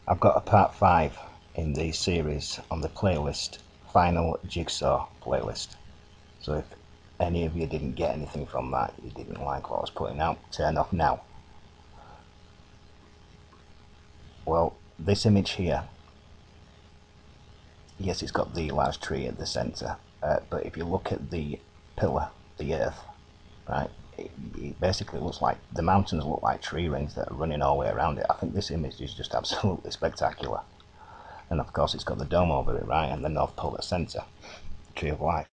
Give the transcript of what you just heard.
I've got a part 5 in the series on the playlist, Final Jigsaw playlist. So if any of you didn't get anything from that, you didn't like what I was putting out, turn off now. Well, this image here, yes, it's got the large tree at the centre, but if you look at the pillar, the earth, right, it basically looks like the mountains look like tree rings that are running all the way around it. I think this image is just absolutely spectacular. And of course it's got the dome over it, right, and the North Pole at centre, Tree of Life.